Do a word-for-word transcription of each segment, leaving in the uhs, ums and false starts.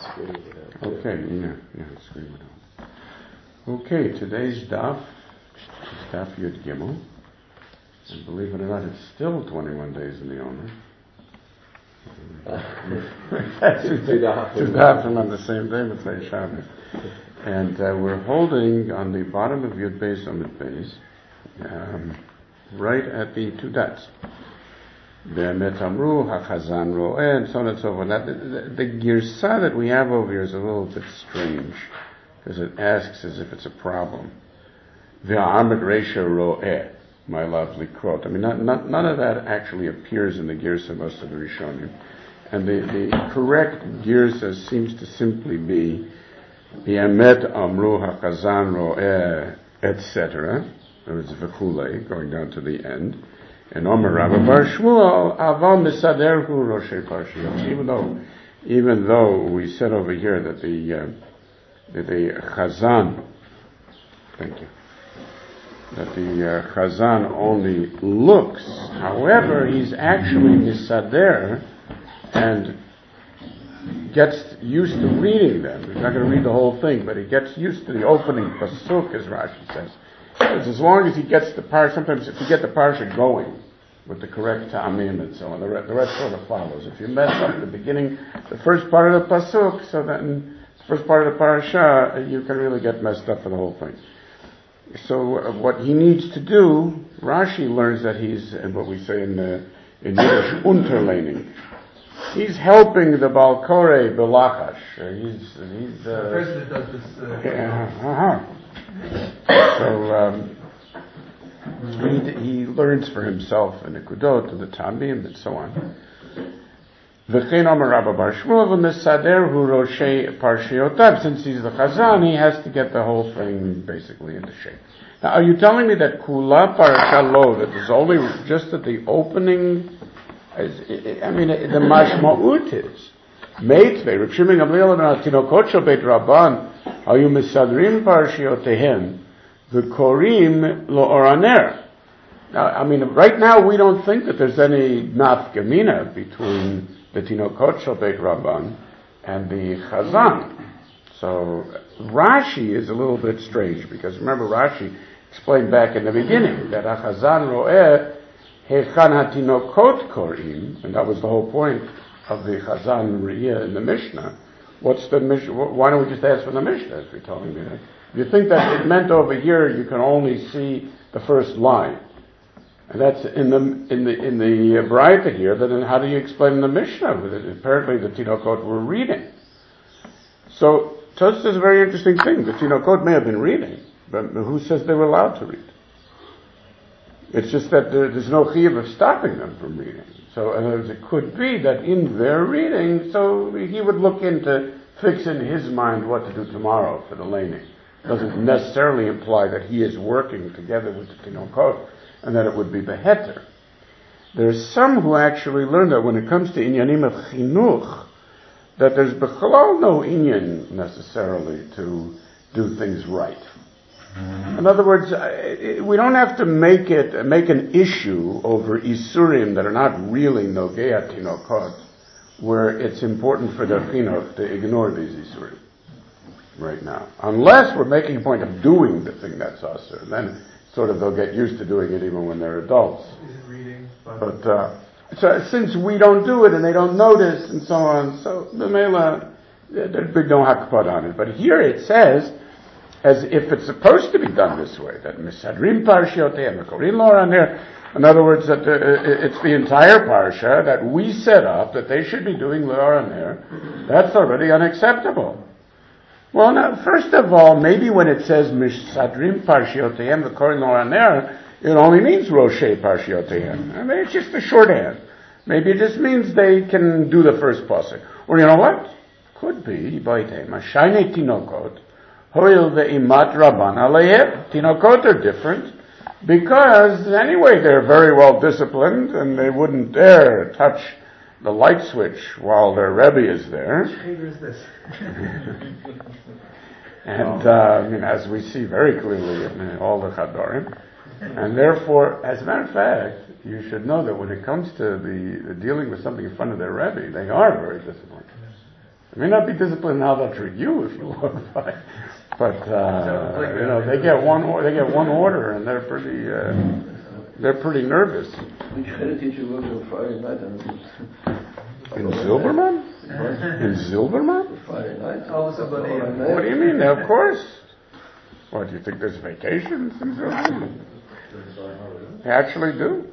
Okay, yeah, yeah, screen it out. Okay, today's daf is daf Yud Gimel, and believe it or not, it's still twenty-one days in the Omer. Two dafim on the same day, Mitzvah Shabbos, and uh, we're holding on the bottom of Yud Beis Amud Beis, um, right at the two dots. Be'emet amru, hachazan ro'eh, and so on and so forth. Now, the, the, the girsa that we have over here is a little bit strange, because it asks as if it's a problem. Ve'amet reisha ro'eh, my lovely quote. I mean, not, not, none of that actually appears in the girsa most of the Rishonim. And the, the correct girsa seems to simply be Be'emet amru, hachazan ro'eh, et cetera. There was v'chulei, going down to the end. And Omer Rabba Bar Shmuel, Aval Misaderhu Roshei Parshiyot. Even though, even though we said over here that the uh, that the Chazan, thank you, that the uh, Chazan only looks. However, he's actually Misader and gets used to reading them. He's not going to read the whole thing, but he gets used to the opening pasuk, as Rashi says. Because as long as he gets the parsha, sometimes if you get the parsha going with the correct ta'amim and so on, the rest, the rest sort of follows. If you mess up at the beginning, the first part of the pasuk, so then the first part of the parasha, you can really get messed up for the whole thing. So uh, what he needs to do, Rashi learns that he's, and what we say in uh, in Yiddish, unterleining. He's helping the Balkore Belachash. Uh, he's he's. Uh, the person that does this. Uh, yeah, uh-huh. So um, he, he learns for himself the Nekudot and the Tamim and so on. V'chein Omer Rabba Bar Shmuel v'mesader hu roshei parshiotav. Since he's the Chazan, he has to get the whole thing basically into shape. Now, are you telling me that Kula Parasha Lo, that is only just at the opening? Is, I mean, the mashma'ut is Meitvei Reb Shimon Gamliel and Tinokot Shel Beit Rabban. Are you misadrim parshiotehem the korim lo oraner? Now, I mean, right now we don't think that there's any nafkamina between the Tinokot Shel Beit Rabban and the Chazan. So Rashi is a little bit strange because remember Rashi explained back in the beginning that a Chazan ro'eh hechan hatinokot korim, and that was the whole point of the Chazan Riyah in the Mishnah. What's the Mishnah? Why don't we just ask for the Mishnah, as you're telling me that? If you think that it meant over here, you can only see the first line. And that's in the, in the, in the uh, Braita here, then how do you explain the Mishnah? Apparently the Tinokot were reading. So, Tosfos is a very interesting thing. The Tinokot may have been reading, but who says they were allowed to read? It's just that there, there's no chiyuv of stopping them from reading. So, in other words, it could be that in their reading, so he would look into fix in his mind what to do tomorrow for the laning. Doesn't necessarily imply that he is working together with the Tinokot and that it would be beheter. There's some who actually learn that when it comes to inyanim of chinuch, that there's bechalal no inyan necessarily to do things right. In other words, we don't have to make it make an issue over isurim that are not really nogea tinokot, where it's important for the chinuch to ignore these isurim right now, unless we're making a point of doing the thing that's usur. Then sort of they'll get used to doing it even when they're adults. Is it reading? But uh, so since we don't do it and they don't notice and so on, so the mela there's big no hakpad on it. But here it says, as if it's supposed to be done this way, that misadrim parshiotehem korin lo oraner. In other words, that uh, it's the entire parsha that we set up that they should be doing lo oraner. That's already unacceptable. Well, now, first of all, maybe when it says misadrim parshiotehem korin lo oraner, it only means roshei parshiotehem. I mean, it's just a shorthand. Maybe it just means they can do the first pasuk. Or you know what? Could be baitei mashayne tinokot. Hoil ve'imat rabban aleihem. Tinokot are different because anyway they're very well disciplined and they wouldn't dare touch the light switch while their Rebbe is there. Which hater is this? And uh, I mean, as we see very clearly in all the Chadorim, and therefore, as a matter of fact, you should know that when it comes to the, the dealing with something in front of their Rebbe, they are very disciplined. It may not be disciplined in how they'll treat you if you walk by, but uh, you know they get one or, they get one order and they're pretty uh, they're pretty nervous. Which heritage you work on Friday night? In Zilberman? In Zilberman? Friday night. Oh, somebody. What do you mean? Of course. What, do you think there's vacations in Zilberman? They actually do.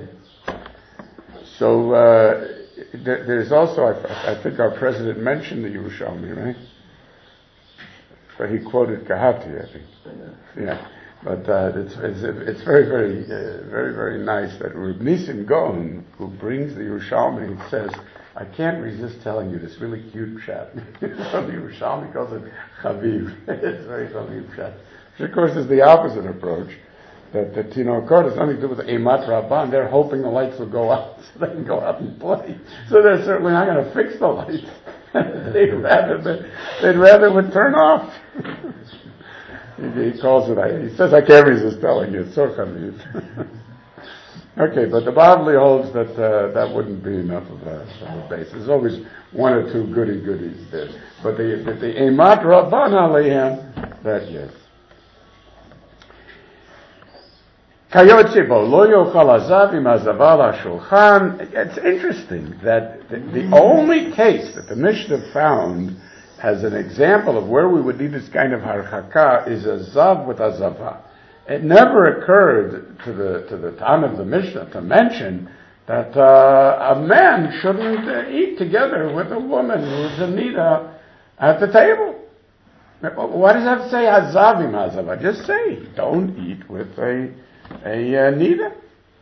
So uh, there, there's also, I, I think our president mentioned the Yerushalmi, right? But he quoted Kahati, I think. Yeah. But uh, it's, it's it's very very uh, very very nice that Reb Nisim Gaon, who brings the Yerushalmi, says, "I can't resist telling you this really cute chat." So the Yerushalmi calls it Chaviv. It's very Chaviv chat. Which of course is the opposite approach. That the Tinokot has nothing to do with the Eimat Rabban. They're hoping the lights will go out so they can go out and play. So they're certainly not going to fix the lights. they'd rather they, they'd rather it would turn off. He, he calls it, he says, I can't resist telling you, it's so chaviv. Okay, but the Bavli holds that uh, that wouldn't be enough of a, of a base. There's always one or two goody goodies there. But the, the, the Eimat Rabban Aleichem, that yes. Kayotze bo lo yochal hazav im hazaval hashulchan. It's interesting that the, the only case that the Mishnah found as an example of where we would need this kind of harchaka is a zav with a zava. It never occurred to the to the time of the Mishnah to mention that uh, a man shouldn't uh, eat together with a woman who's a nida at the table. Why does that say hazavim hazava? Just say don't eat with a a uh, nida.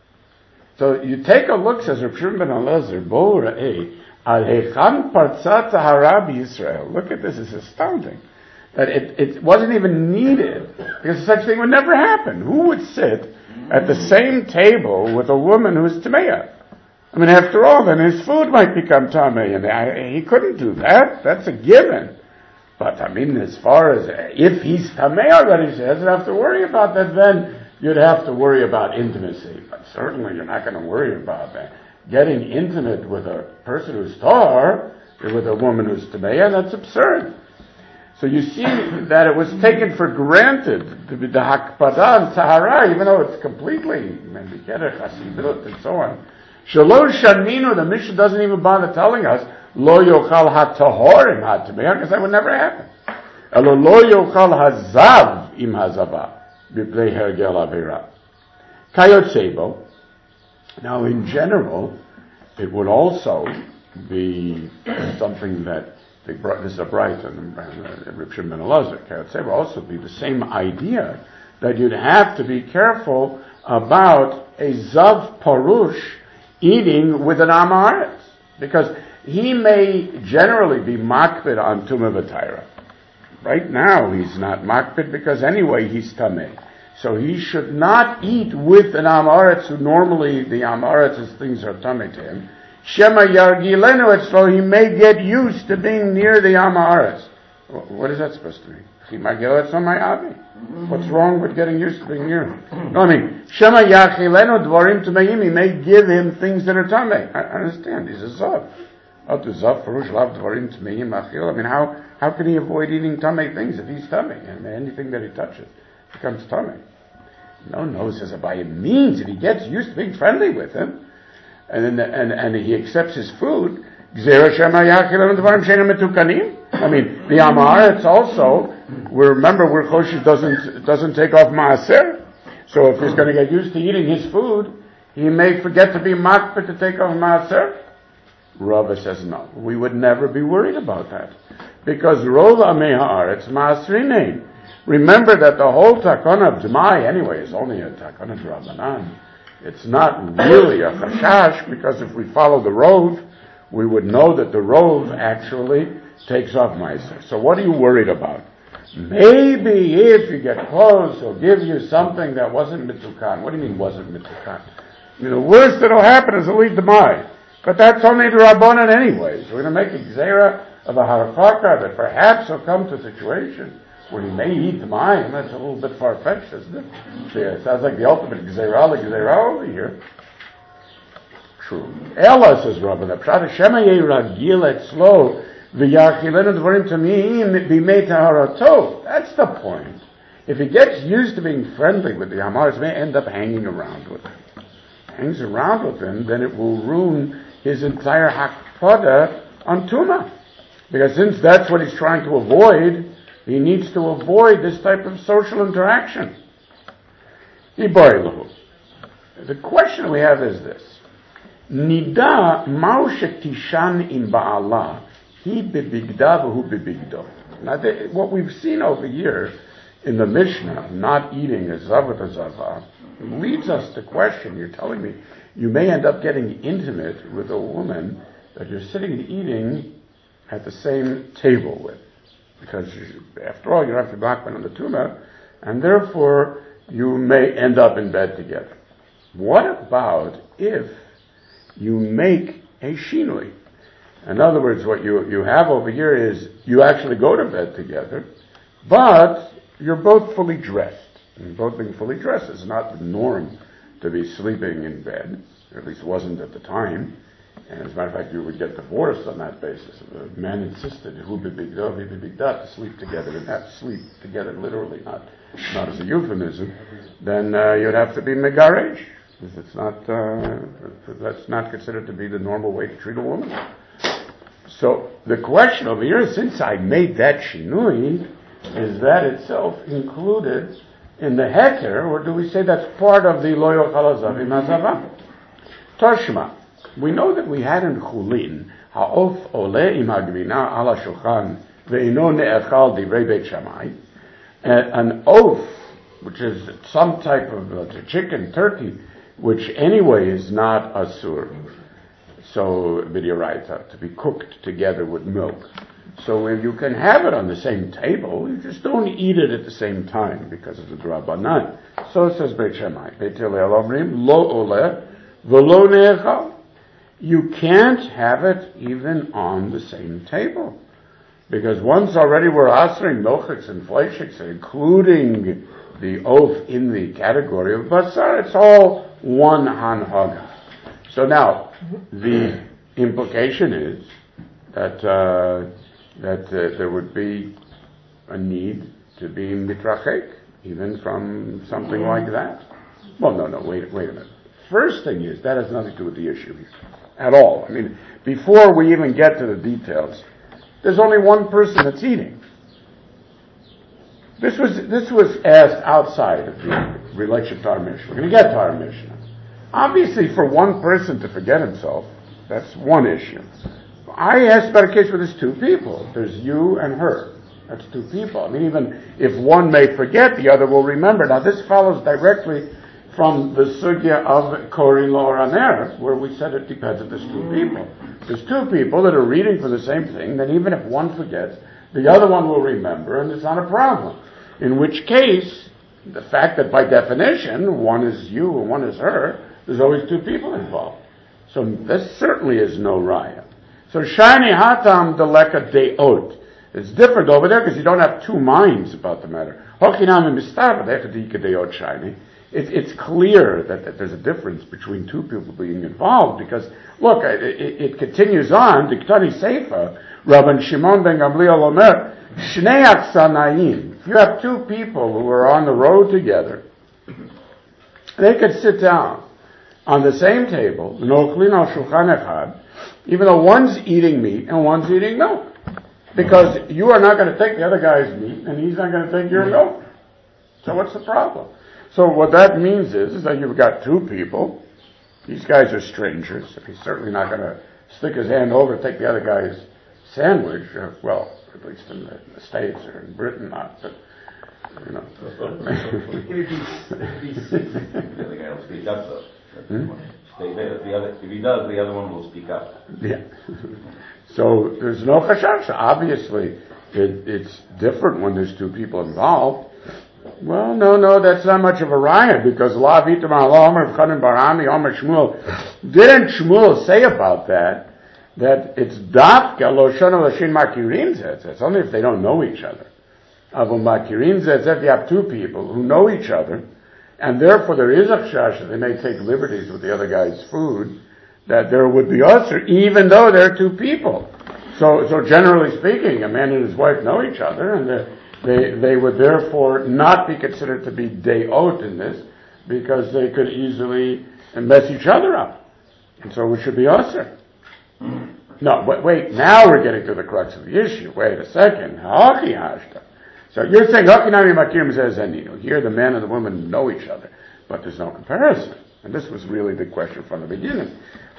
So you take a look, says Reb Shimon ben Elazar, bo ra'eh al hechan partzat harabi Yisrael. Look at this; it's astounding. That it, it wasn't even needed, because such thing would never happen. Who would sit at the same table with a woman who's Tameya? I mean, after all, then his food might become Tamei, and I, he couldn't do that. That's a given. But, I mean, as far as, if he's Tamei already, he doesn't have to worry about that, then you'd have to worry about intimacy. But certainly you're not going to worry about that. Getting intimate with a person who's Tahar, with a woman who's Tameya, that's absurd. So you see that it was taken for granted to be the Hakpada and Tahara, even though it's completely Mendikere, Chasidut, and so on. Shalosh Shanminu, the Mishnah doesn't even bother telling us, Lo Yochal HaTahor im HaTameya, because that would never happen. Elo Lo Yochal HaZav im HaZava, B'plei Hergel Avera. Kayotsebo. Now in general, it would also be something that this is a Brighton, and Reb Shimon ben Elazar, Kayotzei, will also be the same idea that you'd have to be careful about a Zav Parush eating with an Amaretz, because he may generally be makpid on Tumah V'Taira. Right now he's not makpid because anyway he's Tameh. So he should not eat with an Amaretz who normally the Amaretz's things are Tameh to him. Shema Yargilenu Etzlo, he may get used to being near the Am Haaretz. What is that supposed to mean? What's wrong with getting used to being near him? No, I mean, Shema Yargilenu Dvarim Tameim, he may give him things that are Tamei. I understand, he's a Zav. How to Zav Farush Lav Dvarim Tameim Achil? I mean, how, how can he avoid eating Tamei things if he's Tamei? I mean, anything that he touches becomes Tamei. No, no, says Abaye means if he gets used to being friendly with him, and then the, and and he accepts his food. I mean, the Amar, it's also, we remember where Choshev doesn't doesn't take off Maaser. So if he's going to get used to eating his food, he may forget to be makpid to take off Maaser. Rava says no. We would never be worried about that, because Rov Amei Haaretz Maasrinin. Remember that the whole Takana of Jemai anyway is only a Takana Drabanan. It's not really a chashash, because if we follow the Rov, we would know that the Rov actually takes off Meiser. So what are you worried about? Maybe if you get close, he'll give you something that wasn't Mitukan. What do you mean wasn't Mitukan? I mean, the worst that'll happen is he'll eat the Mai. But that's only the Rabbanan anyways. We're going to make a Gzeira of a Harafaka that perhaps he'll come to a situation where he may eat the Mayim. That's a little bit far-fetched, isn't it? So, yeah, it sounds like the ultimate Gzeira, the Gzeira over here. True. Ella, says Rabbi, the Pshat Shema Yeragil Etzlo V'yachilenu dvarim tamim b'mei taharato. That's the point. If he gets used to being friendly with the Hamar, he may end up hanging around with him. Hangs around with him, then it will ruin his entire hakpada on Tuma. Because since that's what he's trying to avoid, he needs to avoid this type of social interaction. The question we have is this. Nida ma'u shetishan im ba'ala hi bebigda v'hu bebigdo. Now, the, what we've seen over here in the Mishnah, not eating a zavat a zava, leads us to question. You're telling me you may end up getting intimate with a woman that you're sitting and eating at the same table with. Because, you, after all, you're after Bachman on the Tuma, and therefore you may end up in bed together. What about if you make a shinui? In other words, what you, you have over here is you actually go to bed together, but you're both fully dressed. And both being fully dressed is not the norm to be sleeping in bed, or at least wasn't at the time. And as a matter of fact, you would get divorced on that basis. If a man insisted, who be big dog, be big dog, to sleep together, and have to sleep together literally, not not as a euphemism, then uh, you'd have to be megaresh. It's not, uh, that's not considered to be the normal way to treat a woman. So the question over here, since I made that shinui, is that itself included in the heter, or do we say that's part of the lo yochal hazav im hazava? Toshma. We know that we had in Chulin, ha'of ole im hagvina ala shulchan ve'ino ne'echal divrei Beit Shammai, an oath, which is some type of uh, chicken, turkey, which anyway is not asur, so b'dioraita, to be cooked together with milk. So if you can have it on the same table, you just don't eat it at the same time because of the drabanan. So says Beit Shammai, Beit Hillel omrim lo ole v'lo ne'echal. You can't have it even on the same table. Because once already we're answering milchiks and fleishiks, including the oath in the category of basar, it's all one hanhaga. So now, the implication is that uh, that uh, there would be a need to be mitrachek, even from something like that. Well, no, no, wait, wait a minute. First thing is, that has nothing to do with the issue here. At all. I mean, before we even get to the details, there's only one person that's eating. This was this was asked outside of the relation to our Mishnah. We're going to get to our Mishnah. Obviously, for one person to forget himself, that's one issue. I asked about a case where there's two people. There's you and her. That's two people. I mean, even if one may forget, the other will remember. Now, this follows directly from the sugya of Korin Lo Raner, where we said it depends if there's two people. There's two people that are reading for the same thing, then even if one forgets, the other one will remember, and it's not a problem. In which case, the fact that by definition, one is you and one is her, there's always two people involved. So this certainly is no raya. So shani hatam deleka deot. It's different over there because you don't have two minds about the matter. Hokinam mistar, but they have to dika deot shani. It, it's clear that, that there's a difference between two people being involved because, look, it, it, it continues on, Diktani Seifa, Rabban Shimon ben Gamliel Omer, Shnei Aksanayim. If you have two people who are on the road together, they could sit down on the same table, Nochlin al Shulchan Echad, even though one's eating meat and one's eating milk. Because you are not going to take the other guy's meat and he's not going to take your milk. So what's the problem? So what that means is, is that you've got two people. These guys are strangers. He's certainly not going to stick his hand over and take the other guy's sandwich. Uh, well, at least in the, in the States or in Britain, not. But, you know. The other guy will speak up, though. Hmm? The other, if he does, the other one will speak up. Yeah. So there's no chashash. Obviously, it, it's different when there's two people involved. Well, no, no, that's not much of a riot because La Vitam Allah Omer Chanan Barami Omer Shmuel. Didn't Shmuel say about that that it's Dafka Lo Shana Lashin Makirin Zez? It's only if they don't know each other. Avu Makirin Zez, if you have two people who know each other, and therefore there is a chash that they may take liberties with the other guy's food, that there would be usher, even though there are two people. So, so generally speaking, a man and his wife know each other, and they, they, they would therefore not be considered to be deot in this, because they could easily mess each other up. And so it should be usher. No, wait, wait, now we're getting to the crux of the issue. Wait a second. So you're saying, here the man and the woman know each other, but there's no comparison. And this was really the question from the beginning.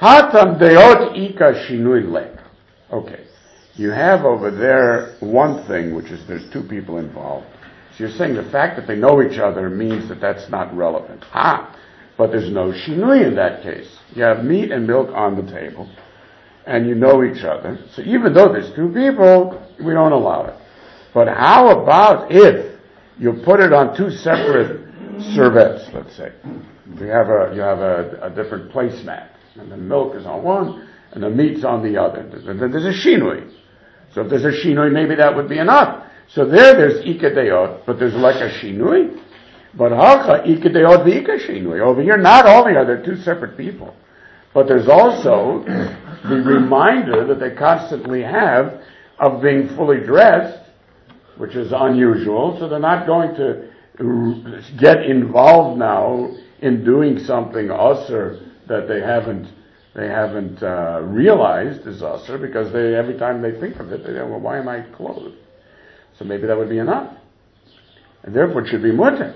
Okay. You have over there one thing, which is there's two people involved. So you're saying the fact that they know each other means that that's not relevant. Ah, but there's no shinui in that case. You have meat and milk on the table, and you know each other. So even though there's two people, we don't allow it. But how about if you put it on two separate servettes, let's say. You have a, you have a, a different placemat, and the milk is on one, and the meat's on the other. There's a shinui. So if there's a shinui, maybe that would be enough. So there, there's ikadeot, but there's like a shinui. But hacha ikadeot v'ika shinui. Over here, not only are there two separate people, but there's also the reminder that they constantly have of being fully dressed, which is unusual. So they're not going to get involved now in doing something usher that they haven't they haven't uh, realized is usher, because they every time they think of it, they go, well, why am I clothed? So maybe that would be enough, and therefore it should be mutter.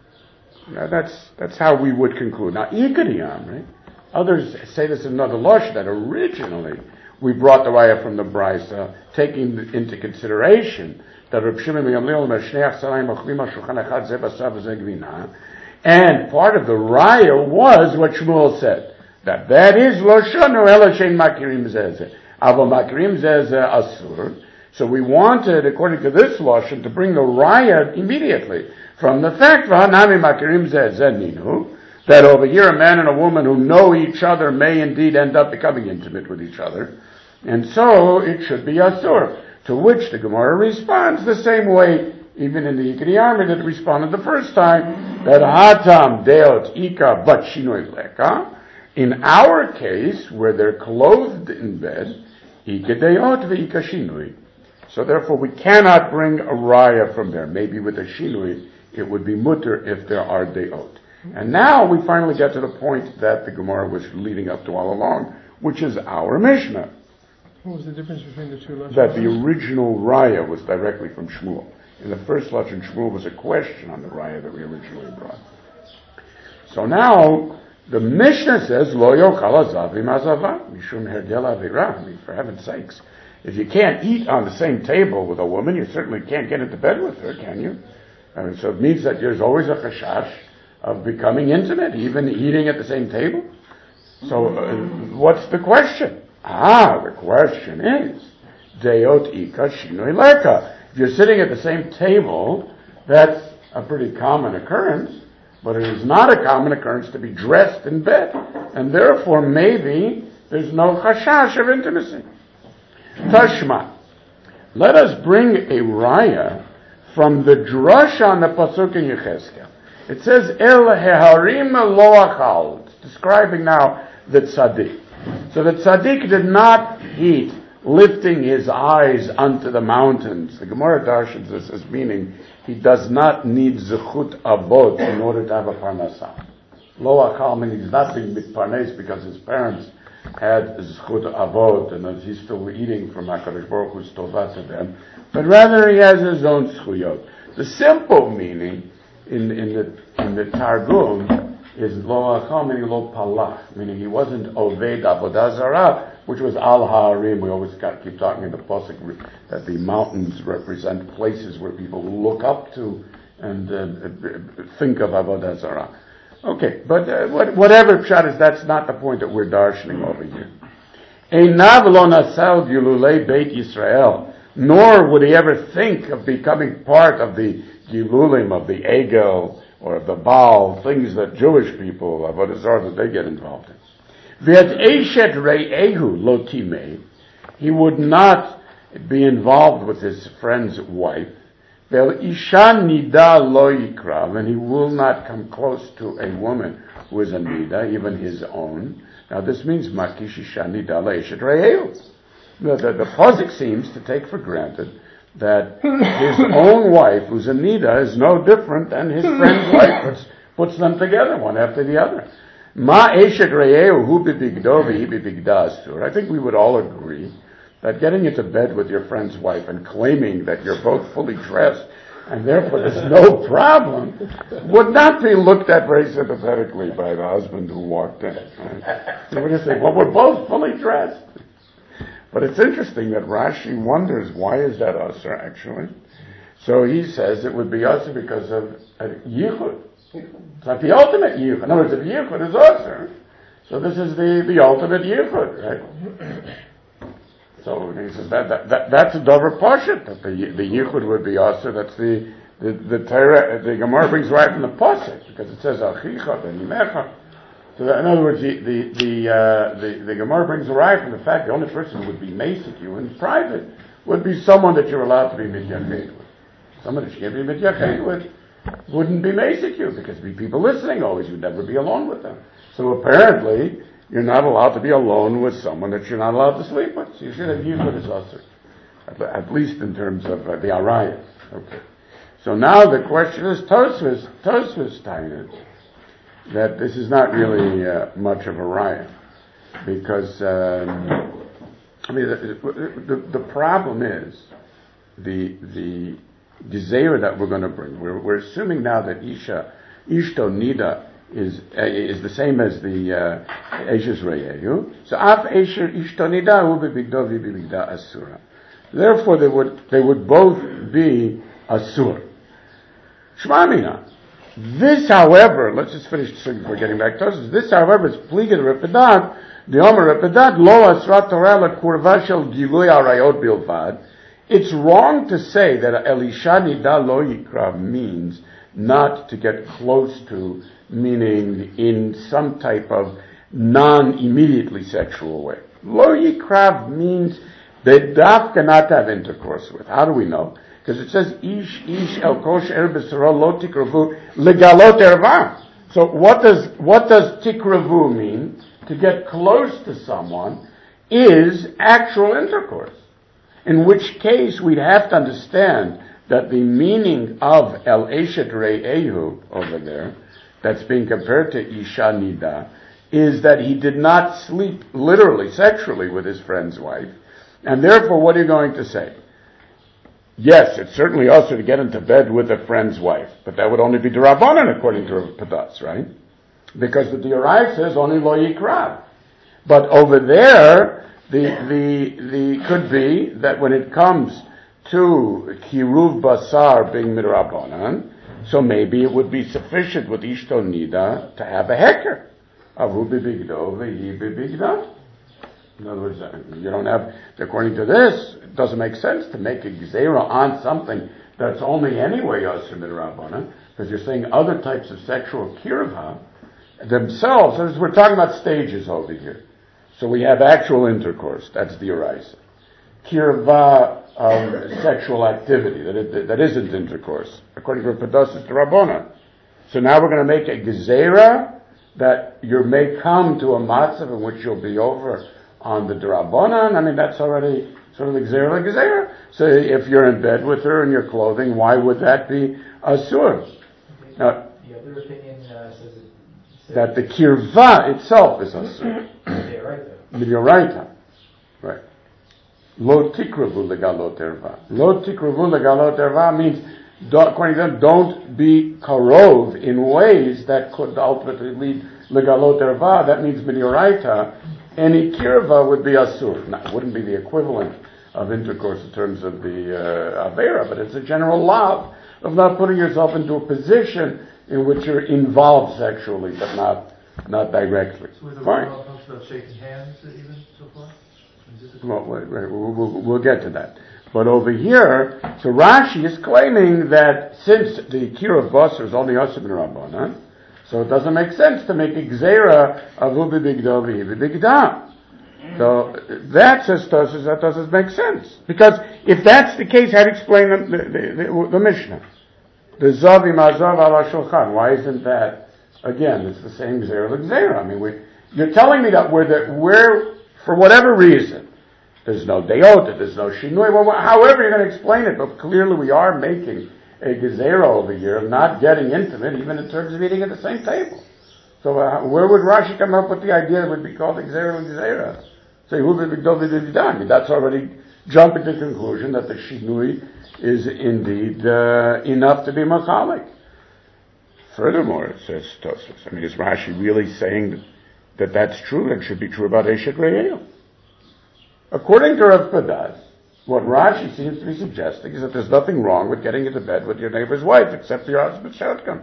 Now that's that's how we would conclude. Now ikadiyam, right? Others say this in another lush that originally we brought the raya from the Brisa, taking into consideration that Reb Shimon ben Gamliel Meshneach Salayim Ochlim al Shulchan Echad Zeh Basav Zeh Gvina, and part of the raya was what Shmuel said, that that is lo shanu ela shein makirim zeh avo makirim zeh asur. So we wanted, according to this lashon, to bring the raya immediately from the fact v'hanami makirim zeh ninu, that over here a man and a woman who know each other may indeed end up becoming intimate with each other, and so it should be asur. To which the Gemara responds the same way, even in the Yikri that it responded the first time, that hatam deot ika but shinoi leka. In our case, where they're clothed in bed, ika deot v'ika shinoi. So therefore we cannot bring a raya from there. Maybe with a shinoi, it would be mutter if there are deot. And now we finally get to the point that the Gemara was leading up to all along, which is our Mishnah. What was the difference between the two lashons? That the original raya was directly from Shmuel. In the first lashon, Shmuel was a question on the raya that we originally brought. So now, the Mishnah says, Lo yochal azav im azava, mishum hergel avira. I mean, for heaven's sakes, if you can't eat on the same table with a woman, you certainly can't get into bed with her, can you? I mean, so it means that there's always a chashash of becoming intimate, even eating at the same table. So, uh, what's the question? Ah, the question is, Deot Ika Shinoi Leka. If you're sitting at the same table, that's a pretty common occurrence, but it is not a common occurrence to be dressed in bed. And therefore, maybe there's no chashash of intimacy. Tashma. Let us bring a raya from the drush on the pasuk in Yechezkel. It says, El Heharim Lo Achal. It's describing now the tzaddik. So the tzaddik did not eat, lifting his eyes unto the mountains. The Gemara darshans this as meaning he does not need zechut avot in order to have a parnasah. Lo achal means he's not being mitparnes because his parents had zechut avot and he's still eating from HaKadosh Baruch Hu's tova to them, but rather he has his own zechuyot. The simple meaning in, in the in the Targum is lo achal, meaning lo palach, meaning he wasn't oved avodah zarah, which was al ha'arim. We always got, keep talking in the pasuk that the mountains represent places where people look up to and uh, think of avodah zarah. Okay, but uh, what, whatever pshat is, that's not the point that we're darshaning over here. Einav lo nasal gilulei Beit Yisrael, nor would he ever think of becoming part of the gilulim of the egel or the Baal, things that Jewish people, avodah zarah, that they get involved in. V'et eshet re'ehu lo timei, he would not be involved with his friend's wife. Ve'el isha nida lo yikrav, and he will not come close to a woman who is a nida, even his own. Now this means makish isha nida lo eshet re'ehu. The, the, the Posik seems to take for granted that his own wife, who's a Nida, is no different than his friend's wife. Puts, puts them together, one after the other. Ma eshet re'ehu hu bibigdo v'hi bibigda asur. I think we would all agree that getting into bed with your friend's wife and claiming that you're both fully dressed and therefore there's no problem would not be looked at very sympathetically by the husband who walked in. Right? So we're going to say, well, we're both fully dressed. But it's interesting that Rashi wonders, why is that usher actually? So he says it would be usher because of a yichud. It's like the ultimate yichud. In other words, if yichud is usher, so this is the, the ultimate yichud, right? So he says that, that, that that's a dover poshet, that the the yichud would be usher. That's the the the, Torah, the Gemara brings right from the posek because it says achicha v'nimecha. So that, in other words, the the the, uh, the the Gemara brings right from the fact the only person who would be macing you in private would be someone that you're allowed to be mityached with. Someone that you can't be mityached with wouldn't be macing you because there'd be people listening always. You'd never be alone with them. So apparently, you're not allowed to be alone with someone that you're not allowed to sleep with. So you should have yichud as usher, at, at least in terms of uh, the arayah. Okay. So now the question is Tosfos Tosfos Tainus, that this is not really uh, much of a raya, because um, I mean the, the, the problem is the the gezerah that we're going to bring. We're, we're assuming now that Isha Ishto Nida is uh, is the same as the Eshes Reyehu. So Af Esher Ishto Nida Hu Bebigdo V'Bigda Asura. Therefore, they would they would both be Asur. Shema Mina. This, however, let's just finish this thing before getting back to us. This, however, is pligid repedat. The Omer repedat lo asrat Torah la kurva shel gilui arayot bilvad. It's wrong to say that Elisha nida lo yikrav means not to get close to, meaning in some type of non-immediately sexual way. Lo yikrav means they dafka not have intercourse with. How do we know? Because it says, Ish, Ish, El Kosh, Er B'Saro, Lo Tikravu, Legalot Erva. So what does, what does Tikravu mean? To get close to someone is actual intercourse. In which case we'd have to understand that the meaning of El Eshet Re'ehu over there, that's being compared to Isha Nida, is that he did not sleep literally, sexually with his friend's wife. And therefore, what are you going to say? Yes, it's certainly also to get into bed with a friend's wife, but that would only be D'Rabbanan according to Padas, right? Because the D'Orai says only Lo Yikrav. But over there, the the the could be that when it comes to Kiruv Basar being Midrabanan, so maybe it would be sufficient with Ishto Nida to have a heker. Avu bibigdo v'yi bibigda. In other words, you don't have, according to this, it doesn't make sense to make a gzeira on something that's only anyway Yosef Midrabanan, because you're saying other types of sexual kirva themselves, as we're talking about stages over here. So we have actual intercourse, that's the Oraisa. Kirva of sexual activity, that, it, that isn't intercourse, according to Padas D'Rabbanan. So now we're going to make a gzeira that you may come to a matzav in which you'll be over on the D'Rabbanan. I mean, that's already sort of the gzeira gzeira. So if you're in bed with her in your clothing, why would that be asur? Now, the other opinion uh, says, it, says that the kirva itself is asur. Yeah, right there. You're right. Right. Lo tikravu legalot erva. Lo tikravu legalot erva means, don't, according to them, don't be karov in ways that could ultimately lead legalot erva. That means midioraita. Any kirva would be asur. Now, it wouldn't be the equivalent of intercourse in terms of the uh, avera, but it's a general law of not putting yourself into a position in which you're involved sexually, but not not directly. So with the Fine. Rambam talks about shaking hands even so far? Is this a- Well, wait, wait, we'll, we'll, we'll get to that. But over here, so Rashi is claiming that since the Kira of Basar is only Yosef and Rabbanan, so it doesn't make sense to make a Gzeira of Ubi Bigdo V'Ibi Bigda. So that says Tosfos, that doesn't make sense. Because if that's the case, how do you explain the, the, the, the Mishnah? The Zavi Mazav ala Shulchan. Why isn't that, again, it's the same Gzeira of Gzeira. I mean, we, you're telling me that we're, the, we're, for whatever reason, There's no deyot, there's no shinui. Well, however you're going to explain it, but clearly we are making a gezerah over here of not getting intimate, even in terms of eating at the same table. So uh, where would Rashi come up with the idea that would be called gezerah and gezerah? Say, who did it done? I mean, that's already jumping to the conclusion that the shinui is indeed uh, enough to be machalik. Furthermore, it says Tosfos, I mean, is Rashi really saying that, that that's true and should be true about Eshet Re'el? According to Rav Padas, what Rashi seems to be suggesting is that there's nothing wrong with getting into bed with your neighbor's wife, except your husband's shotgun.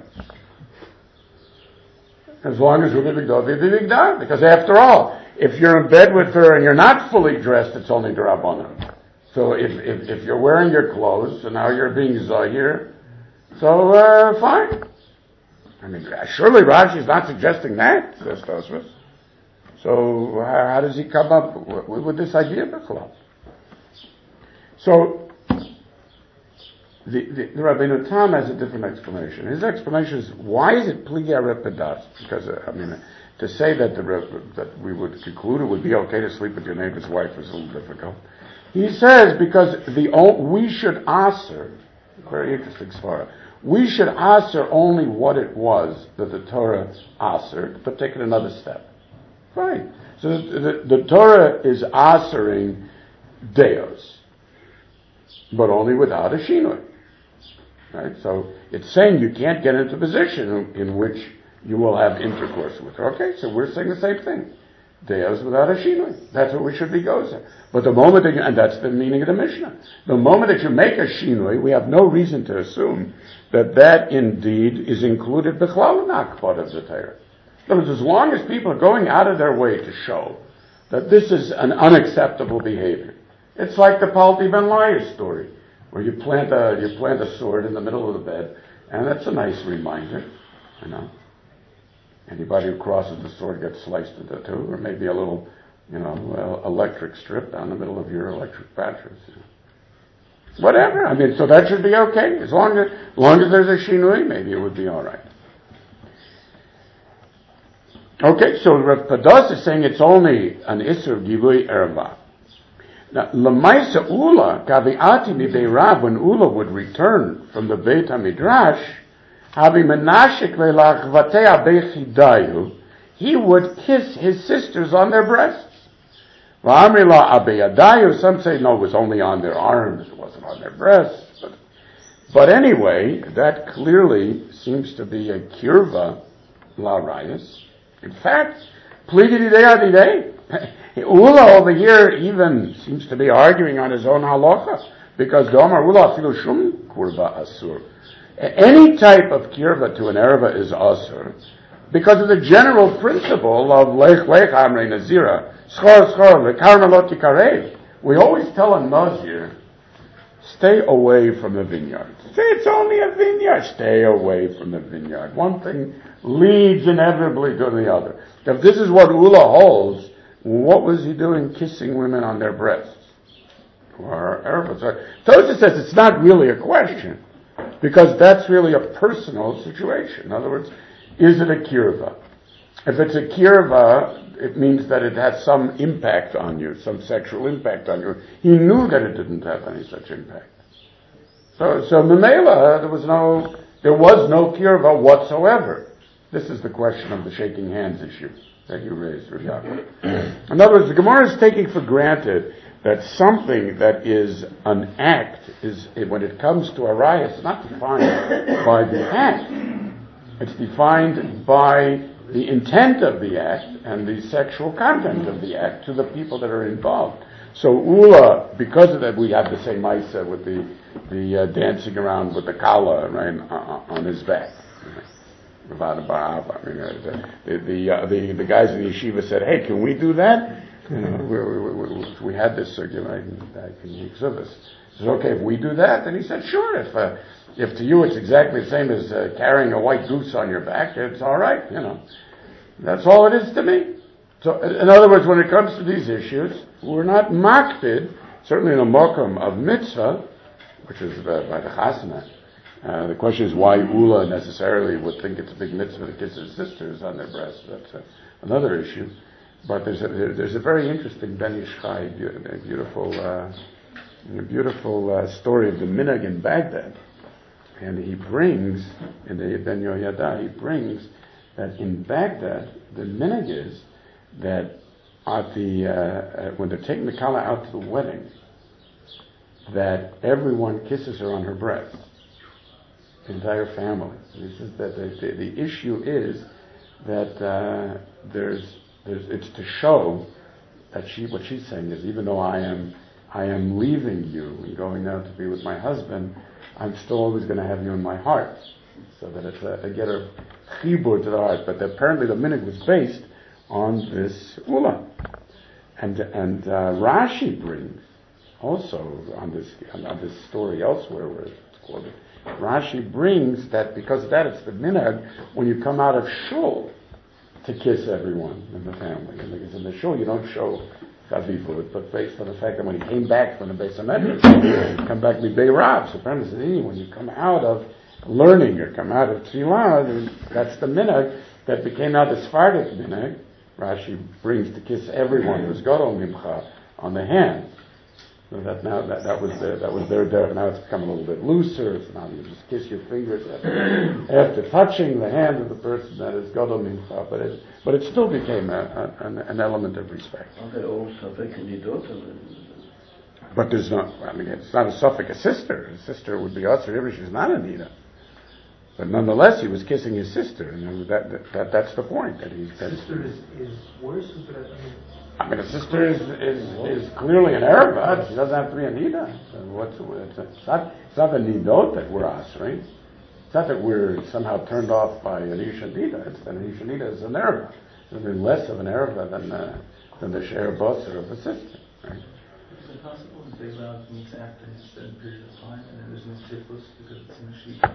As long as Rubi Bigdov, Rubi Bigdov. Because after all, if you're in bed with her and you're not fully dressed, it's only D'Rabbanan. So if, if, if you're wearing your clothes, so now you're being Zahir, so, uh, fine. I mean, surely Rashi is not suggesting that, says Tosfos. So, how, how does he come up with, with this idea, B'chalal? So, the, the, the Rabbeinu Tam has a different explanation. His explanation is, why is it Pligi Arepadas? Because, uh, I mean, to say that the, that we would conclude it would be okay to sleep with your neighbor's wife is a little difficult. He says, because the we should answer, very interesting svara, we should answer only what it was that the Torah answered, but take it another step. Fine. So the, the, the Torah is answering deos, but only without a shinui. Right? So it's saying you can't get into a position in, in which you will have intercourse with her. Okay, so we're saying the same thing. Deos without a shinui. That's what we should be gozer. But the moment that you, and that's the meaning of the Mishnah. The moment that you make a shinui, we have no reason to assume that that indeed is included b'chlal part of the Torah. In other words, as long as people are going out of their way to show that this is an unacceptable behavior, it's like the Palti Ben Liar story, where you plant a you plant a sword in the middle of the bed, and that's a nice reminder, you know. Anybody who crosses the sword gets sliced into two, or maybe a little, you know, uh, electric strip down the middle of your electric batteries. You know. Whatever. I mean, so that should be okay. As long as, as long as there's a shinui, maybe it would be all right. Okay, so Rav Padas is saying it's only an isur gilui erva. Now, lemaisa ula kaviati midei Rav, when Ula would return from the Beit HaMidrash, havi menashik le'lachvatea bechidayu, he would kiss his sisters on their breasts. V'amri la abeyadayu, some say no, it was only on their arms, it wasn't on their breasts. But, but anyway, that clearly seems to be a kirva la rayas. In fact, pligi didei adidei. Ula over here even seems to be arguing on his own halacha, because Domar Ula afilu shum kurva asur. Any type of kirva to an erva is asur, because of the general principle of lech lech amrei nazira, schor schor lekarma lo tikarev. We always tell a nazir, stay away from the vineyard. Say it's only a vineyard. Stay away from the vineyard. One thing leads inevitably to the other. If this is what Ula holds, what was he doing kissing women on their breasts? Or Tosha says it's not really a question, because that's really a personal situation. In other words, is it a kirva? If it's a kirva, it means that it has some impact on you, some sexual impact on you. He knew that it didn't have any such impact. So, so Memela, there was no, there was no kirva whatsoever. This is the question of the shaking hands issue that you raised, Rav Yaakov. In other words, the Gemara is taking for granted that something that is an act is, when it comes to a raya, it's not defined by the act. It's defined by the intent of the act and the sexual content of the act to the people that are involved. So Ula, because of that, we have the same Maisa with the the uh, dancing around with the kala, right, uh, on his back. I mean, uh, the the, uh, the the guys in the yeshiva said, "Hey, can we do that?" You know, we, we, we, we had this circulating back in Yisuvas. He said, "Okay, if we do that," then he said, "Sure. If uh, if to you it's exactly the same as uh, carrying a white goose on your back, it's all right. You know, that's all it is to me." So, in other words, when it comes to these issues, we're not makpid, certainly in a mokum of mitzvah, which is uh, by the chasana. Uh, the question is why Ula necessarily would think it's a big mitzvah to kiss his sisters on their breasts. That's uh, another issue. but there's a, there's a very interesting Ben Ish Chai, a beautiful, uh, a beautiful uh, story of the minhag in Baghdad. And he brings, in the Ben Yehoyada, he brings that in Baghdad, the minhag is that at the, uh, when they're taking the Kala out to the wedding, that everyone kisses her on her breast. The entire family. He says that the, the, the issue is that uh, there's, there's, it's to show that she, what she's saying is, even though I am, I am leaving you and going out to be with my husband, I'm still always going to have you in my heart. So that it's a, a get her chibur to the heart. But apparently the minhag was based on this ula. And, and uh, Rashi brings also on this, on, on this story elsewhere where it's quoted, Rashi brings that because of that it's the minhag when you come out of shul to kiss everyone in the family. And because in the shul you don't show chavivut, but based on the fact that when he came back from the Beis HaMedrash, come back Midbei Rav. So apparently when you come out of learning or come out of tefillah, that's the minhag that became now the Sephardic minhag. Rashi brings to kiss everyone who's gadol mimcha on the hand. So that now that, that was their that was their derech. Now it's become a little bit looser. So now you just kiss your fingers after, after touching the hand of the person that is gadol mincha. But it but it still became a, a, an, an element of respect. Are they all Suffolk and daughter? But there's not. I mean, it's not a Suffolk a sister. A sister would be Asher. She's not a Nida. But nonetheless, he was kissing his sister, and that, that, that that's the point. That he's that sister is, is worse. But I mean, I mean, a sister is is, is clearly an Arab, but she doesn't have to be a nida. So what's it's, it's not it's not the nidot that we're asring. It's not that we're somehow turned off by an isha nida. It's that an isha nida is an Arab. It's less of an Arab than uh, than the she'er bosser of a sister. Right? Is it possible that they allowed meets after a certain period of time, and then there's no tifus because it's in the sheep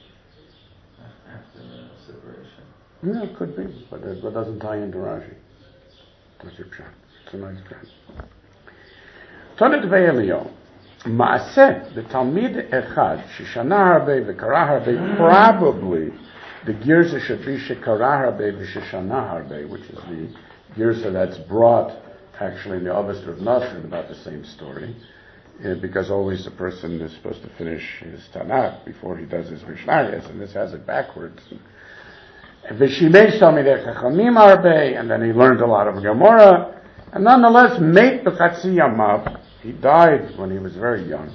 after the separation? Yeah, it could be, but it, it doesn't tie into Rashi. That's a pshat. It's a nice pshat. Tonet ve'elio. Maaseh, the Talmid Echad, Shishana Harbe, V'Karah Harbe, probably the Girsa should be Shekarah Harbe, V'Shishana Harbe, which is the Girsa that's brought actually in the Avos of Nasr about the same story. Uh, because always the person is supposed to finish his Tanakh before he does his Mishnayos, and this has it backwards. And then he learned a lot of Gemara, and nonetheless, mate b'chatzi yamav, he died when he was very young.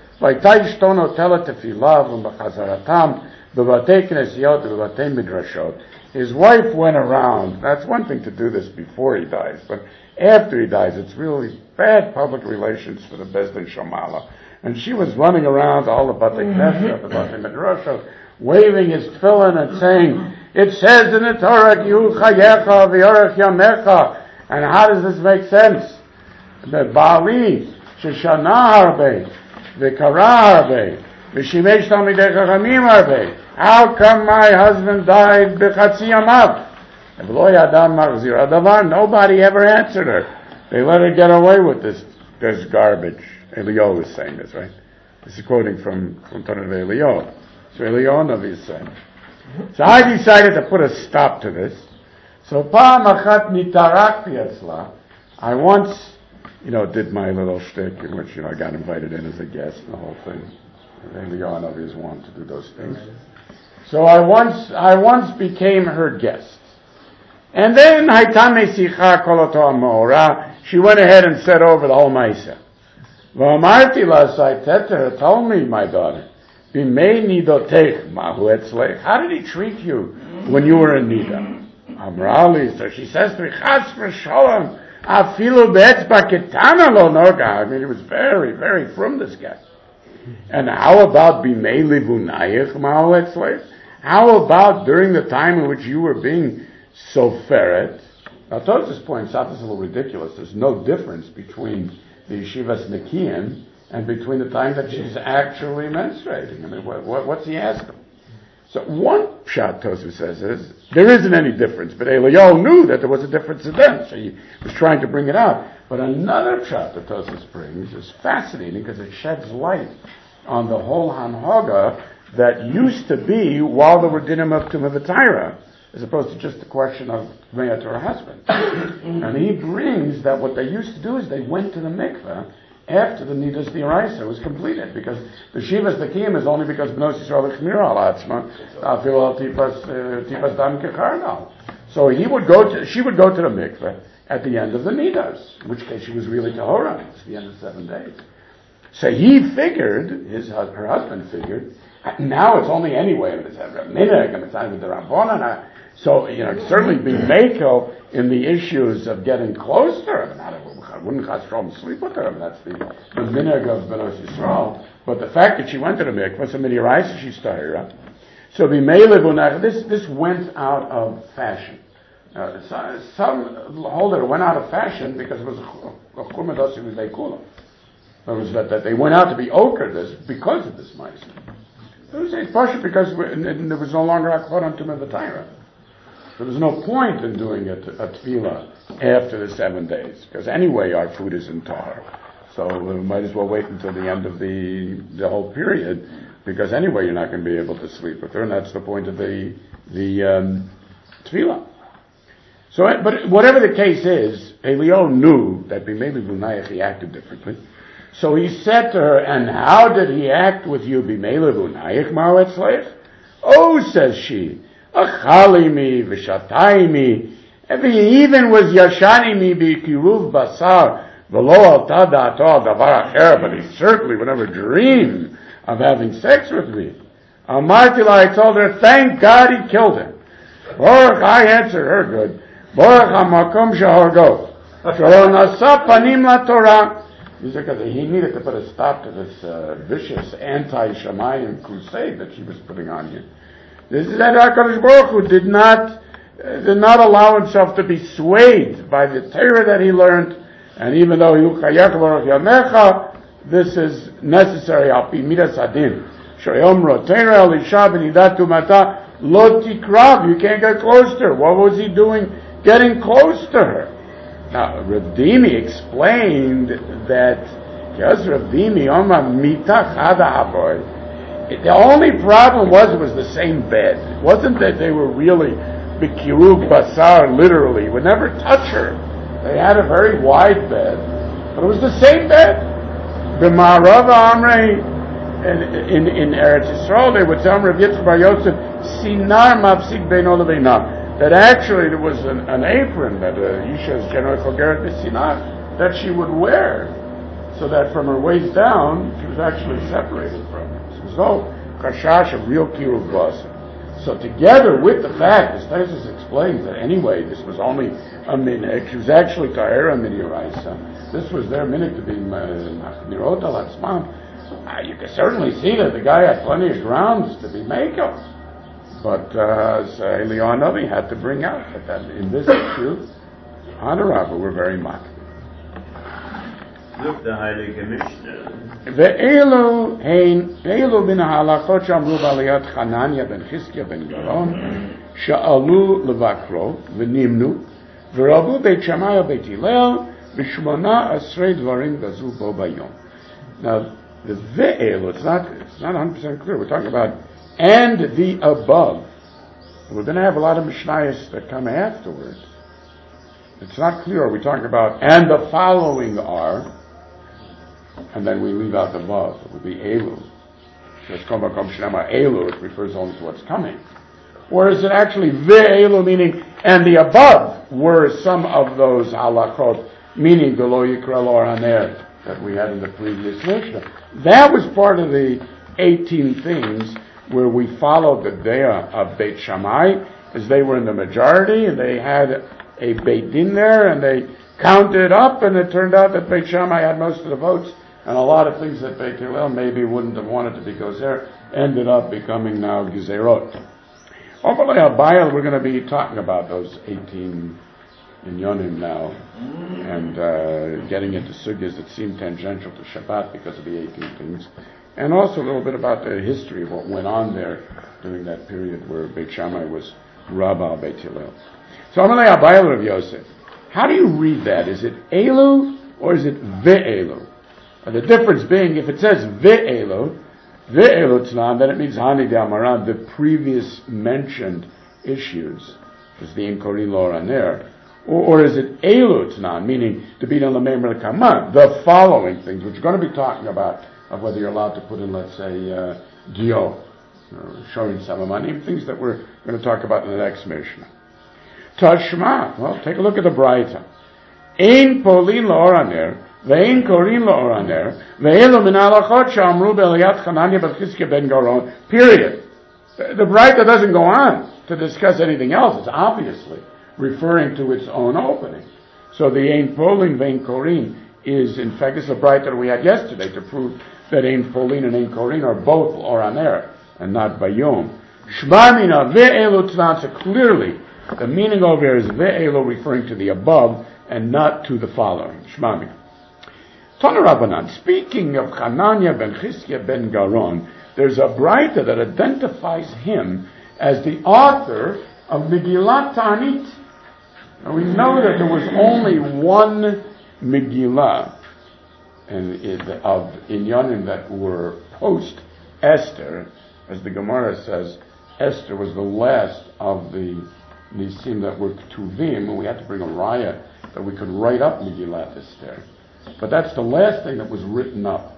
His wife went around. That's one thing to do this before he dies, but after he dies, it's really bad public relations for the Beis Din Shamala. And she was running around all the Batei Knesset, the Batei Midrash, waving his tefillin and saying, it says in the Torah, Yu chayecha v'yorech yamecha. And how does this make sense? The Bali, Sheshana harbe, v'kara harbe, v'shimesh talmidei chachamim harbe. How come my husband died b'chatzi yamav? Nobody ever answered her. They let her get away with this this garbage. Eliyahu is saying this, right? This is quoting from from Tanakh Eliyahu. So Eliyahu Navi is saying. So I decided to put a stop to this. So Pa'am Achat Nitarakti Etzla. I once, you know, did my little shtick in which, you know, I got invited in as a guest and the whole thing. Eliyahu Navi is one to do those things. So I once I once became her guest. And then Haitame Sicha Koloto Amora, she went ahead and said over the whole Maisa. V'amarti la saiteter, tell me, my daughter, b'mei nidotech mahu etzlech. How did he treat you when you were in Nida? Amrali, so she says to me, Chas v'sholom, afilu be'etzba ketana lo noga. I mean, he was very, very from this guy. And how about b'mei livunayich mahu etzlech? How about during the time in which you were being soferet? Now, Tosfos points out this is a little ridiculous. There's no difference between the yeshivas Nikian and between the time that she's actually menstruating. I mean, what, what, what's he asking? So one pshat Tosfos says is, there isn't any difference, but Eliyahu knew that there was a difference in them, so he was trying to bring it out. But another pshat that Tosfos brings is fascinating because it sheds light on the whole hanhaga that used to be while there were dinim of Tumah V'Taira. as opposed to just the question of Meah to her husband. And he brings that what they used to do is they went to the mikveh after the Nidas D'Oraisa was completed, because the Shivas Takim is only because Bnos Yisrael Chmir al Atzma, Afil Tipas Tipas Dam Kecharnal. So he would go to, she would go to the mikveh at the end of the Nidas, in which case she was really Tahora. It's the end of seven days. So he figured, his her husband figured, now it's only anyway, it's a minhag, and it's not with the Rabbanan. So, you know, certainly be Mako in the issues of getting close to her. Not, I wouldn't Chasrom sleep with her. That's the, the minhag of Bnos Yisrael. But the fact that she went to the mikvah, so Midiaraisa, she's Tahira. So this this went out of fashion. Uh, so, some hold it went out of fashion because it was a churmados with veikula. It was that, that they went out to be ochre this because of this ma'aseh. It was a partially because there was no longer akvar on Tumah V'Tayra. There was no point in doing a, a tefillah after the seven days, because anyway our food is in tar. So we might as well wait until the end of the the whole period, because anyway you're not going to be able to sleep with her, and that's the point of the the um, tefillah. So, but whatever the case is, Eliyahu knew that Bimeli V'Nayach he acted differently. So he said to her, and how did he act with you, Bimeli V'Nayach Ma'aletzlech? Oh, says she, Achalimi V'Shatayimi, and he even was Yashanimi B'Kiruv Basar, V'lo al Tada Ato Davar Acher, but he certainly would never dream of having sex with me. Amartila, I told her, thank God he killed him. Baruch, I answered her good. Baruch HaMakom Shehorgo. Shelo Nasa Panim LaTorah. He said, because he needed to put a stop to this uh, vicious anti-Shamayim crusade that she was putting on here. This is that HaKadosh Baruch Hu did not, uh, did not allow himself to be swayed by the Torah that he learned, and even though he Chayach Baruch Yamecha, this is necessary, al pi midas adin. Shoyomro Torah Elisha b'nidat tumata lo tikrav. You can't get close to her. What was he doing getting close to her? Now, Rav Dimi explained that because Rav Dimi Omar Mita Chada Haboy, the only problem was it was the same bed. It wasn't that they were really B'Kiruv Basar, literally. He would never touch her. They had a very wide bed, but it was the same bed. B'Ma'arava Amrei, in in Eretz Yisrael, they would tell Rav Yitzchak Bar Yosef, Sinar Mapsik Beino Lebeinav, that actually there was an, an apron that uh, Yisha's General Chogeret B'Sinach that she would wear, so that from her waist down she was actually separated from him. So it was no kashash of real kiruv basar. So together with the fact, as Taisus explains that anyway this was only a minhag, she was actually Tahira Midiaraisa. This was their minhag to be Nirot al Atzman. You can certainly see that the guy had plenty of grounds to be Mekel. But uh, so Eliyahu Navi had to bring out that, that in this issue, Hadarabah were very much. Look, the Heilige Mishnah. Ve'elu hein, ve'elu bin ha'alachot shamru b'aliyat Chananya ben Chizkiya ben Garon, sha'alu levakro, v'nimnu, v'rabu beit Shammai beit Hillel, v'shmona asrei dvarim gazu bo bayom. Now, the ve'elu, it's not, it's not one hundred percent clear. We're talking about and the above. We're going to have a lot of Mishnayos that come afterwards. It's not clear. Are we talking about and the following are, and then we leave out the above. It would be Elu. Just come back, Elu, it refers only to what's coming. Or is it actually Ve'elu, meaning and the above were some of those halachot, meaning the Lo Yikra Lo Haner that we had in the previous Mishnah. That was part of the eighteen things where we followed the Dea of Beit Shammai, as they were in the majority, and they had a Beit Din there, and they counted up, and it turned out that Beit Shammai had most of the votes, and a lot of things that Beit Hillel maybe wouldn't have wanted to be Gozer ended up becoming now Gezerot. Overlay Abayel, we're going to be talking about those eighteen Inyonim now, and uh, getting into sugyas that seem tangential to Shabbat because of the eighteen things. And also a little bit about the history of what went on there during that period where Beit Shammai was Rabbah Beit Hillel. So Amalei Abayel Rav Yosef. How do you read that? Is it Elu or is it Ve'elu? The difference being, if it says Ve'elu, Ve'elu Tznan, then it means Hani de Amaran, the previous mentioned issues? Is the Inkorin Loraner? Or, or is it Elu Tnan, meaning to be on the Meimer Kaman, the following things, which we're going to be talking about, of whether you're allowed to put in, let's say, uh, Dio, or Shorin Samamanim, things that we're going to talk about in the next Mishnah. Tashma, well, take a look at the Braita. Ein Polin Loraner, Ve'ein Korin Loraner, Ve'elu Min Halachot Shamru Be'Eliat Chananya Bar Chizkiya Ben Garon, period. The, the Braita doesn't go on to discuss anything else. It's obviously referring to its own opening. So the Ein Polin Ve'ein Korin is, in fact, this is a Braita that we had yesterday to prove that Ein Polin and Ein Korin are both Loraner and not Bayom. Shmamina Ve'elu Tznan, so clearly the meaning over here is Ve'elu referring to the above and not to the following. Shmamina. Tana Rabbanan, speaking of Hananya ben Chizkiya ben Garon, there's a Braita that identifies him as the author of Megillat Ta'anit. Now we know that there was only one Megillah and it, of Inyanim that were post Esther, as the Gemara says. Esther was the last of the Nisim that were Ketuvim, and we had to bring a raya that we could write up Megillat Esther. But that's the last thing that was written up.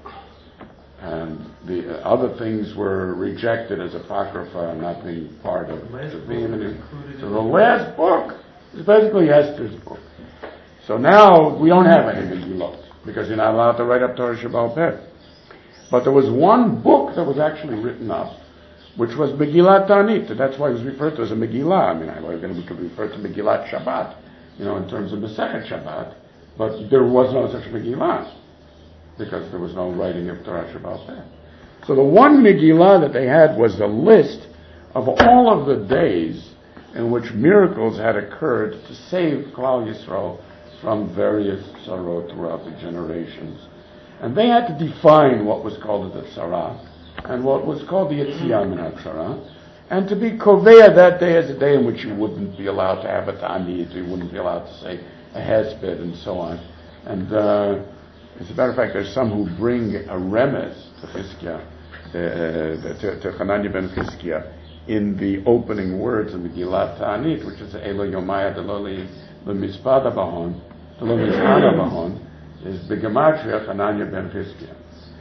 And the uh, other things were rejected as Apocrypha, not being part of Ketuvim. So the last book is basically Esther's book. So now we don't have any Megillot, because you're not allowed to write up Torah Sheba'al Peh. But there was one book that was actually written up, which was Megillat Ta'anit, and that's why it was referred to as a Megillah. I mean, I we could refer to Megillat Shabbat, you know, in terms of Masechet Shabbat, but there was no such Megillah, because there was no writing of Torah Sheba'al Peh. So the one Megillah that they had was the list of all of the days in which miracles had occurred to save Klal Yisrael from various sorrow throughout the generations. And they had to define what was called the Tzara and what was called the Yetziah Min HaTzara, and to be Kovea that day as a day in which you wouldn't be allowed to have a Ta'anit, you wouldn't be allowed to say a Hesped, and so on. And uh, as a matter of fact, there's some who bring a remez to Chizkiah, uh, to, to Hananya ben Chizkiah, in the opening words of the Megillat Ta'anit, which is Elo Yomaya Deloli Lemizpada Bahon, Delomizpada Bahon, is Begematria Hananya ben Chizkiah.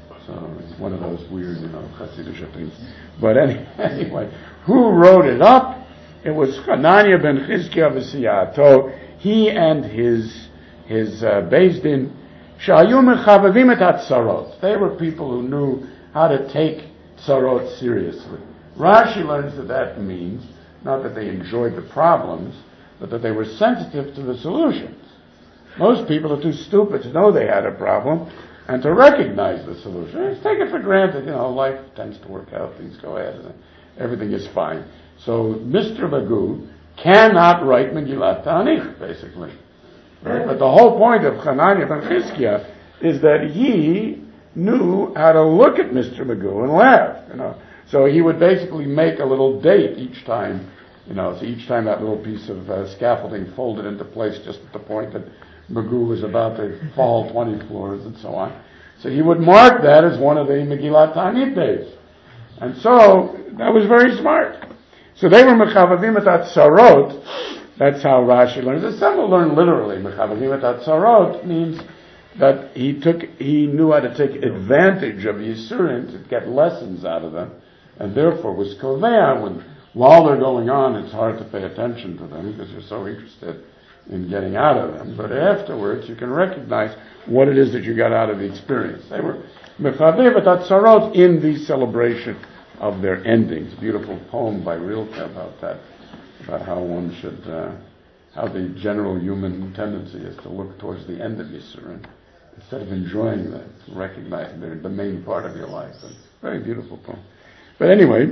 So it's one of those weird, you know, Hasidic things. But any, anyway, who wrote it up? It was Hananya ben Chizkiah v'Siyato. He and his his uh, Beis Din, Shayu mechavavim et hatzarot. They were people who knew how to take tzarot seriously. Rashi learns that that means not that they enjoyed the problems, but that they were sensitive to the solutions. Most people are too stupid to know they had a problem and to recognize the solution. Just take it for granted. You know, life tends to work out. Things go ahead, and everything is fine. So Mister Magoo cannot write Megillat Ta'anit, basically. Right? But the whole point of Hananya ben Chizkiah is that he knew how to look at Mister Magoo and laugh. You know, so he would basically make a little date each time. You know, so each time that little piece of uh, scaffolding folded into place just at the point that Magoo was about to fall twenty floors and so on. So he would mark that as one of the Megillat Ta'anit days. And so that was very smart. So they were Mechavavim et Hatzarot. That's how Rashi learns. Some will learn literally. Mechavavim et Hatzarot means that he took, he knew how to take advantage of Yisurin to get lessons out of them, and therefore was Kovea. When while they're going on, it's hard to pay attention to them because you're so interested in getting out of them. But afterwards, you can recognize what it is that you got out of the experience. They were Mechavev et Hatzarot in the celebration of their endings. Beautiful poem by Rilke about that, about how one should, uh, how the general human tendency is to look towards the end of Yisurin instead of enjoying them, recognizing they're the main part of your life. And very beautiful poem. But anyway,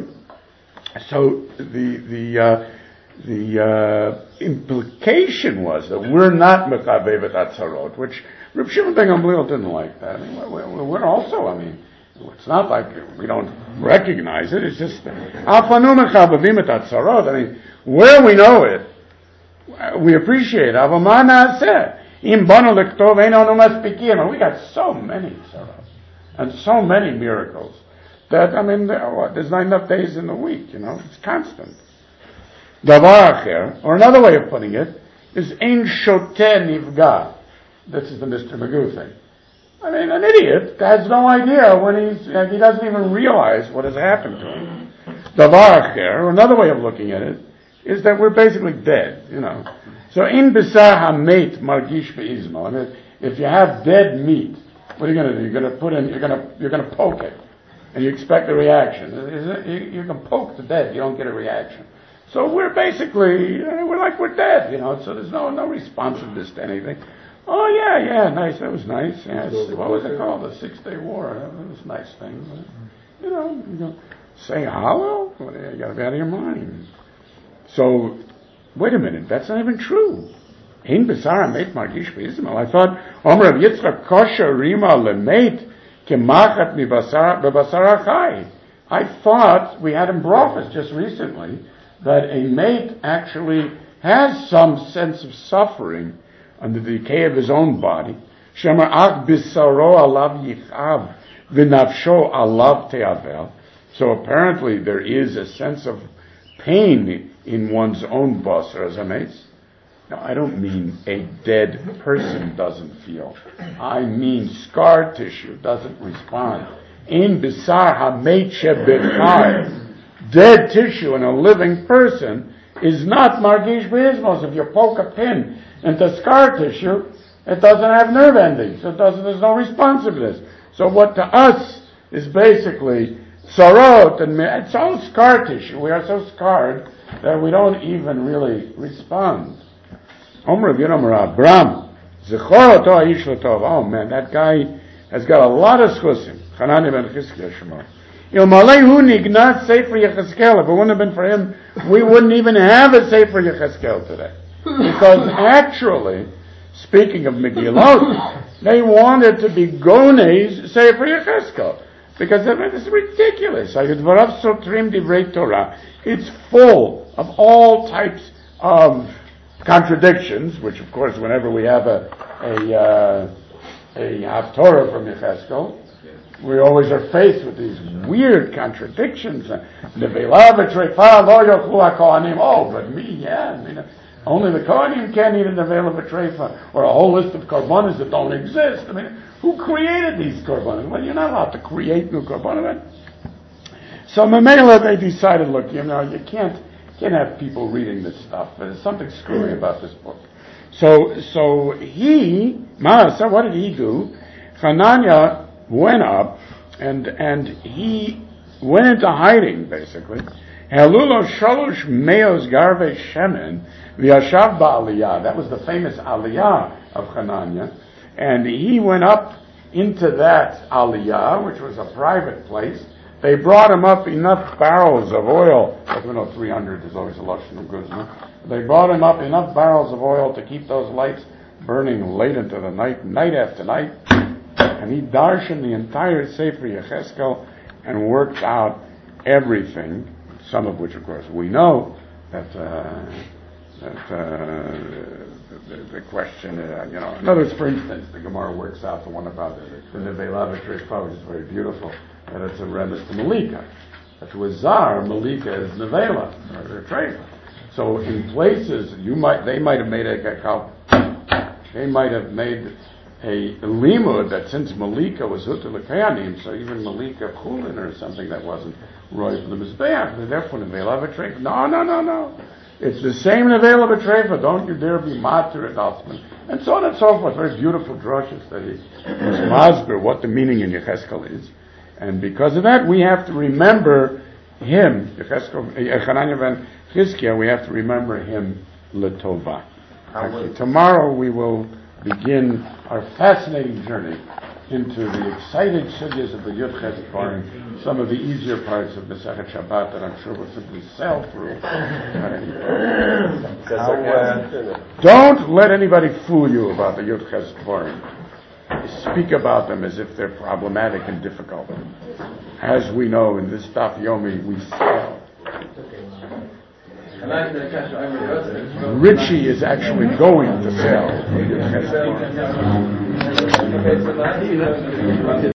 so the the uh, the uh, implication was that we're not Mechavev et Hatzarot, which Reb Shimon ben Gamliel didn't like that. I mean, we're, we're also, I mean, it's not like we don't recognize it. It's just Afanu Mechavavim et Hatzarot. I mean, where we know it, we appreciate. Avamana said, Im banu lektov einonu maspikim. We got so many tzarot and so many miracles that I mean, there's not enough days in the week. You know, it's constant. Davar acher, or another way of putting it, is ein shoteh nifga. This is the Mister Magoo thing. I mean, an idiot has no idea when he's, he doesn't even realize what has happened to him. Davar acher, or another way of looking at it, is that we're basically dead, you know. So in bisar hamet margish beizmo. I mean, if you have dead meat, what are you going to do? You're going to put in, you're going to, you're going to poke it, and you expect a reaction. You can poke the dead, you don't get a reaction. So we're basically, we're like we're dead, you know. So there's no no responsiveness to anything. Oh yeah, yeah, nice. That was nice. Yes. What was it called? The Six Day War. That was a nice thing. But, you know, you know, say hollow. You got to be out of your mind. So, wait a minute. That's not even true. Ein besar meit margish beizmo. I thought Omer Rav Yitzchak kosher rima lemeit kemachat mi basar bebasar achai. I thought we had in Brachos just recently that a mate actually has some sense of suffering under the decay of his own body. Shemar ach bisaro alav yichav v'nafsho alav te'avel. So apparently there is a sense of pain in one's own basar as a mate. Now I don't mean a dead person doesn't feel. I mean scar tissue doesn't respond. In bisar hamet shebechai. Dead tissue in a living person is not margish beizmos. If you poke a pin into scar tissue, it doesn't have nerve endings. It doesn't. There's no responsiveness. So what to us is basically sarot, and it's all scar tissue. We are so scarred that we don't even really respond. Oh man, that guy has got a lot of schusim. Hanani ben Chizkiah Shemo. If it wouldn't have been for him, we wouldn't even have a Sefer Yechezkel today. Because actually, speaking of Megillot, they wanted to be Gonei's Sefer Yechezkel. Because it's ridiculous. It's full of all types of contradictions, which of course whenever we have a a, uh, a Haftorah from Yechezkel, we always are faced with these weird contradictions. Oh, but me, yeah. I mean, only the Kohanim can't eat a nevela b'treifa, or a whole list of korbanos that don't exist. I mean, who created these korbanos? Well, you're not allowed to create new korbanos. So Mamela, they decided, look, you know, you can't can't have people reading this stuff. There's something screwy about this book. So, so he, Ma'aseh, what did he do? Hananiah went up and and he went into hiding, basically. Halulo shalosh meos garve shemen v'yashav ba'aliyah. That was the famous aliyah of Hananiah, and he went up into that aliyah, which was a private place. They brought him up enough barrels of oil. Like we know, three hundred is always a lashon of goods. No? They brought him up enough barrels of oil to keep those lights burning late into the night, night after night. And he darshan the entire Sefer Yechezkel and worked out everything, some of which, of course, we know that uh, that uh, the, the question, uh, you know, in other words, for instance, the Gemara works out the one about the Nevela b'treifa, which is very beautiful, and it's a reference to Malika. That to a Zar, Malika is Nevela, or Treifa. So in places, you might, they might have made a, they might have made a limud that since Malika was Hutu L'Kayanim, so even Malika Chulin or something that wasn't Roy for the Mizbeach, therefore Nevela b'treifa. No, no, no, no. It's the same Nevela b'treifa. Don't you dare be matir at Altman. And so on and so forth. Very beautiful drushes that he was masber, what the meaning in Yechezkel is. And because of that, we have to remember him, Hananiah ben Chizkiah, we have to remember him l'tova. Actually, tomorrow we will begin our fascinating journey into the exciting sugyas of the Yud Ches Dvarim, some of the easier parts of Masechet Shabbat that I'm sure will simply sail through. Don't let anybody fool you about the Yud Ches Dvarim. Speak about them as if they're problematic and difficult. As we know in this Daf Yomi, we sail. Richie is actually going to sail.